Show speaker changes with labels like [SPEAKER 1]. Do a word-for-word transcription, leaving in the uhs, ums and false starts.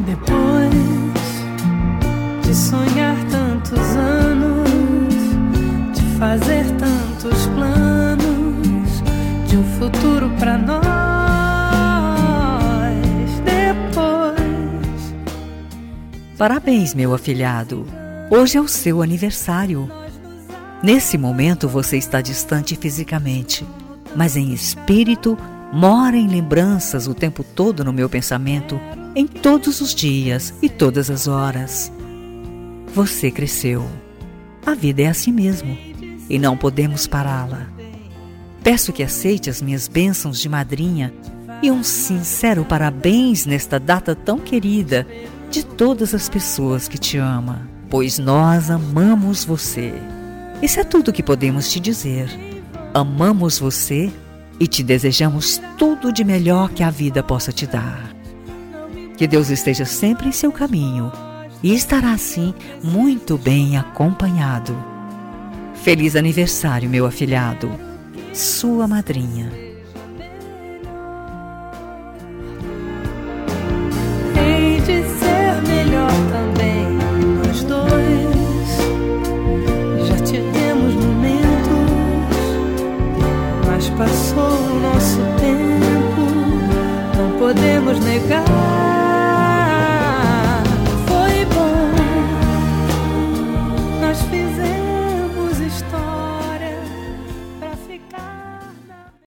[SPEAKER 1] Depois de sonhar tantos anos, de fazer tantos planos, de um futuro pra nós. Depois.
[SPEAKER 2] Parabéns, meu afilhado. Hoje é o seu aniversário. Nesse momento você está distante fisicamente, mas em espírito mora em lembranças o tempo todo no meu pensamento, em todos os dias e todas as horas. Você cresceu. A vida é assim mesmo e não podemos pará-la. Peço que aceite as minhas bênçãos de madrinha e um sincero parabéns nesta data tão querida de todas as pessoas que te amam, pois nós amamos você. Isso é tudo que podemos te dizer. Amamos você e te desejamos tudo de melhor que a vida possa te dar. Que Deus esteja sempre em seu caminho e estará assim muito bem acompanhado. Feliz aniversário, meu afilhado. Sua madrinha.
[SPEAKER 1] Hei de ser melhor também nós dois. Já tivemos momentos, mas passou o nosso tempo. Não podemos negar.